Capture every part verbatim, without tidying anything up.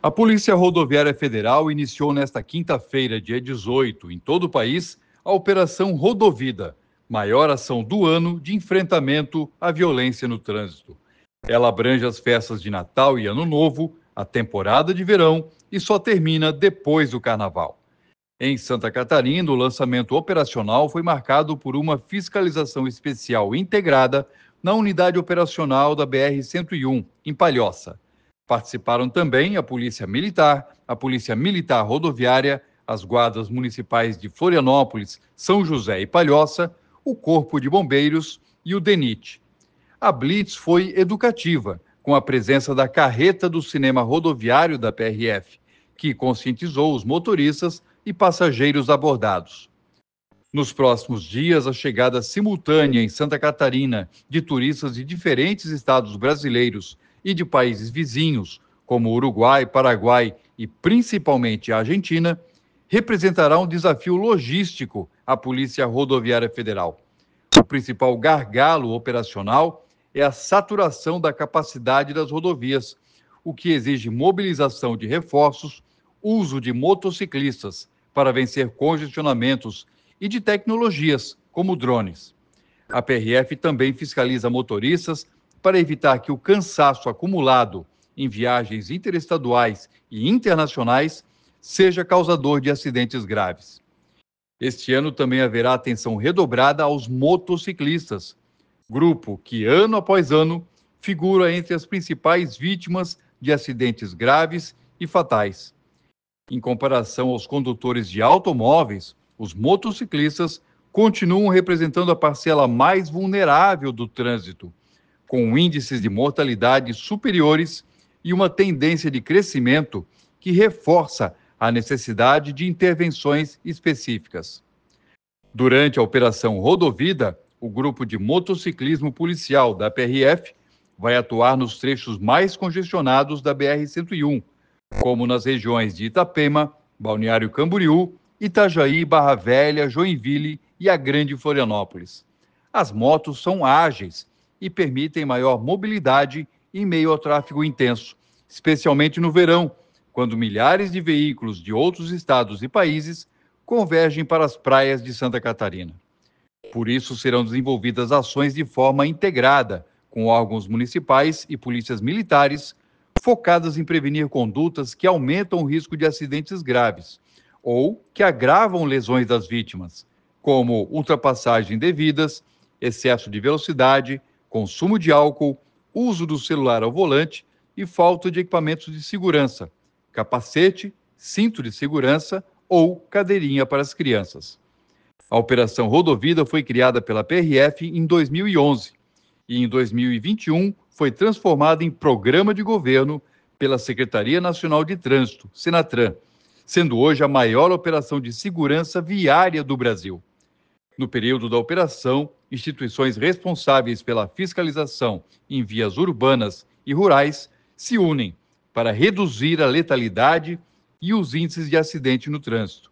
A Polícia Rodoviária Federal iniciou nesta quinta-feira, dia dezoito, em todo o país, a Operação Rodovida, maior ação do ano de enfrentamento à violência no trânsito. Ela abrange as festas de Natal e Ano Novo, a temporada de verão e só termina depois do Carnaval. Em Santa Catarina, o lançamento operacional foi marcado por uma fiscalização especial integrada na unidade operacional da B R cento e um, em Palhoça. Participaram também a Polícia Militar, a Polícia Militar Rodoviária, as guardas municipais de Florianópolis, São José e Palhoça, o Corpo de Bombeiros e o DENIT. A Blitz foi educativa, com a presença da carreta do cinema rodoviário da P R F, que conscientizou os motoristas e passageiros abordados. Nos próximos dias, a chegada simultânea em Santa Catarina de turistas de diferentes estados brasileiros e de países vizinhos, como Uruguai, Paraguai e principalmente a Argentina, representará um desafio logístico à Polícia Rodoviária Federal. O principal gargalo operacional é a saturação da capacidade das rodovias, o que exige mobilização de reforços, uso de motociclistas para vencer congestionamentos e de tecnologias, como drones. A P R F também fiscaliza motoristas para evitar que o cansaço acumulado em viagens interestaduais e internacionais seja causador de acidentes graves. Este ano também haverá atenção redobrada aos motociclistas, grupo que, ano após ano, figura entre as principais vítimas de acidentes graves e fatais. Em comparação aos condutores de automóveis, os motociclistas continuam representando a parcela mais vulnerável do trânsito, com índices de mortalidade superiores e uma tendência de crescimento que reforça a necessidade de intervenções específicas. Durante a Operação Rodovida, o grupo de motociclismo policial da P R F vai atuar nos trechos mais congestionados da B R cento e um, como nas regiões de Itapema, Balneário Camboriú, Itajaí, Barra Velha, Joinville e a Grande Florianópolis. As motos são ágeis e permitem maior mobilidade em meio ao tráfego intenso, especialmente no verão, quando milhares de veículos de outros estados e países convergem para as praias de Santa Catarina. Por isso, serão desenvolvidas ações de forma integrada, com órgãos municipais e polícias militares, focadas em prevenir condutas que aumentam o risco de acidentes graves ou que agravam lesões das vítimas, como ultrapassagem indevidas, excesso de velocidade, consumo de álcool, uso do celular ao volante e falta de equipamentos de segurança, capacete, cinto de segurança ou cadeirinha para as crianças. A Operação Rodovida foi criada pela P R F em dois mil e onze e em dois mil e vinte e um foi transformada em programa de governo pela Secretaria Nacional de Trânsito, Senatran, sendo hoje a maior operação de segurança viária do Brasil. No período da operação, instituições responsáveis pela fiscalização em vias urbanas e rurais se unem para reduzir a letalidade e os índices de acidente no trânsito.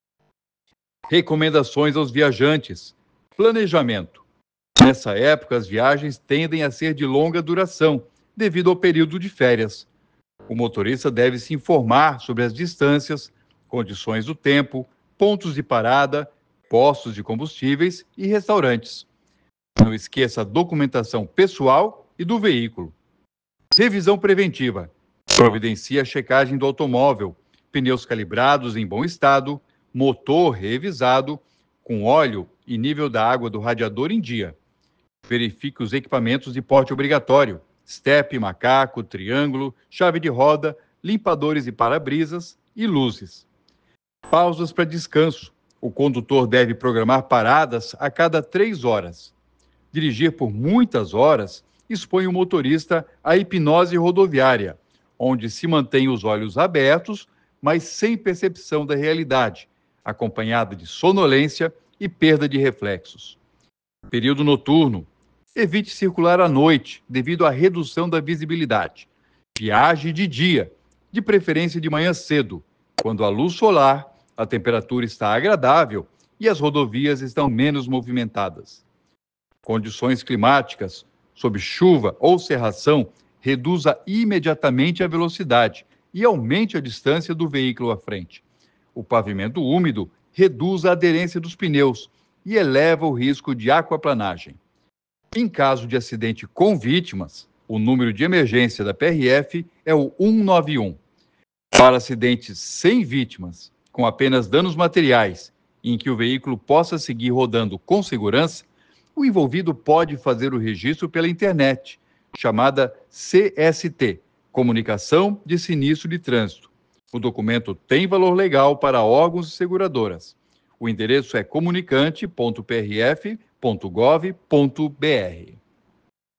Recomendações aos viajantes. Planejamento. Nessa época, as viagens tendem a ser de longa duração, devido ao período de férias. O motorista deve se informar sobre as distâncias, condições do tempo, pontos de parada, postos de combustíveis e restaurantes. Não esqueça a documentação pessoal e do veículo. Revisão preventiva. Providencie a checagem do automóvel, pneus calibrados em bom estado, motor revisado, com óleo e nível da água do radiador em dia. Verifique os equipamentos de porte obrigatório, estepe, macaco, triângulo, chave de roda, limpadores e para-brisas e luzes. Pausas para descanso. O condutor deve programar paradas a cada três horas. Dirigir por muitas horas expõe o motorista à hipnose rodoviária, onde se mantém os olhos abertos, mas sem percepção da realidade, acompanhada de sonolência e perda de reflexos. Período noturno. Evite circular à noite, devido à redução da visibilidade. Viaje de dia, de preferência de manhã cedo, quando a luz solar, a temperatura está agradável e as rodovias estão menos movimentadas. Condições climáticas, sob chuva ou cerração, reduza imediatamente a velocidade e aumente a distância do veículo à frente. O pavimento úmido reduz a aderência dos pneus e eleva o risco de aquaplanagem. Em caso de acidente com vítimas, o número de emergência da P R F é o cento e noventa e um. Para acidentes sem vítimas, com apenas danos materiais, em que o veículo possa seguir rodando com segurança, o envolvido pode fazer o registro pela internet, chamada C S T, Comunicação de Sinistro de Trânsito. O documento tem valor legal para órgãos e seguradoras. O endereço é comunicante ponto p r f ponto gov ponto b r.